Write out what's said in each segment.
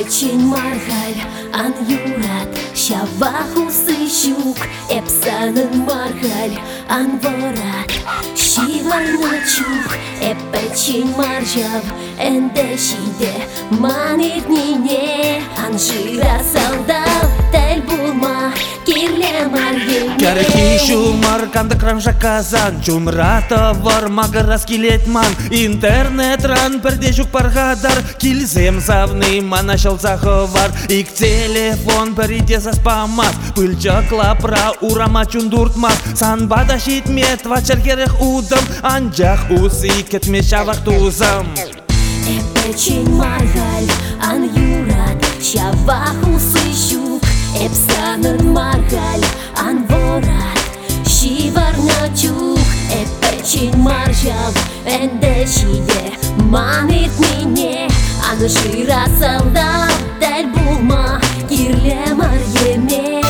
Эпечень маргаль, ан юрат, шаваху сыщук. Эпсанын маргаль, ан ворат, шиварна чух. Эпечень маржав, эндешиде, манитнине. Ан жира салдал, тель булма, кирле маргене. Кәрәкишу марканды кранжа казан, чунрата var магарас килетман. Интернет-ран перде жук паргадар, килзем завны манашал заховар. Ик телефон переде заспамас, пыльчак лапра урама чундуртмас. Санбада шитмет вачеркерех удам, анжах усы кетме шавах тузам. Эпечень маргаль, ан юрат, шаваху сыщук. Эпсанын маргаль, ан ворат, шиварна чух. Эпечень маржав, эндешиде, манит мине. Ан жира салдал, тель булма, кирле марьеме.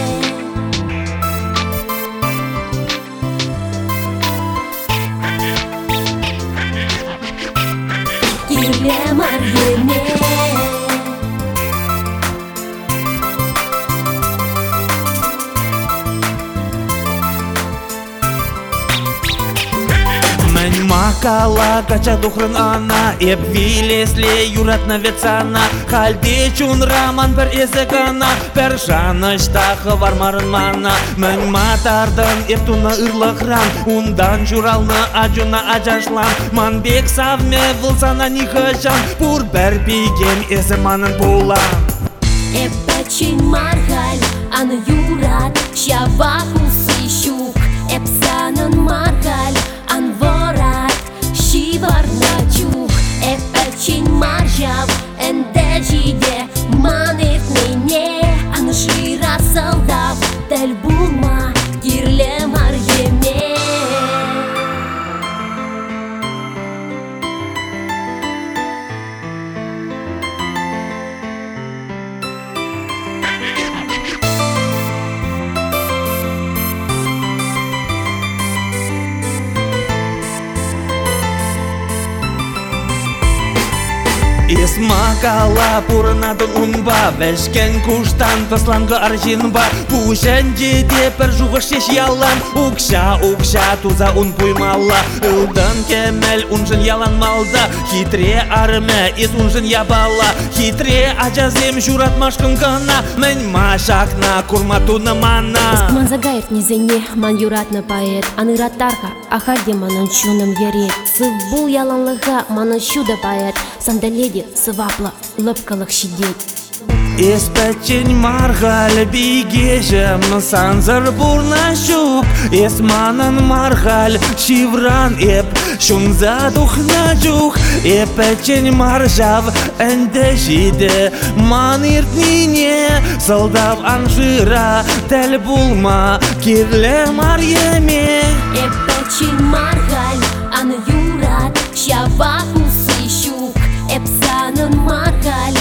Кирле марьеме. Мен макала кача тухрын ана, эп вилесле юратна ветсана. Халде чун раман пер эзекана, пер жаныштахы вармарын мана. Мен матардан эп туна ырлыхран, ундан журалны ажуна ажашлан. Манбек савме вылсана нихажан, пур бер пиген эзе манын пулан. Эпечень маргаль, ан юрат, шаваху сыщук. Эпсанын маргаль, ан ворат, шиварна чух. Эпечень маржав, эндежиде, манит мине. Ан жира салдав, тель булма, кирле марьеме. Ес макала пурнадын унба, вешкен куштан тасланга аржинба. Пушенде де пер жугаш шеш ялан, укша туза ун пуймала. Илдан кемел унжын ялан малда, хитре арме ис унжын ябала. Хитре ажазем журат машкын кана, мен машакна курматуна мана. Ман загайт низене, ман юратна поэт. Аны раттарха, ахальде манын чуным ерет. Сыв бул яланлыға, манын шуда поэт. Сандаледи сывапла, лыпкалык шидет. Эспечень маргаль бигежем, санзар бурна щук. Эс манан маргаль шивран эп, шунза тухна жух. Эпечень маржав эндешиде, ман иртнине. Салдав анжира, тель булма, кирле марьеме. Эпечень маргаль, ан юрат, шаваху сыщук. Эпсанын маргаль,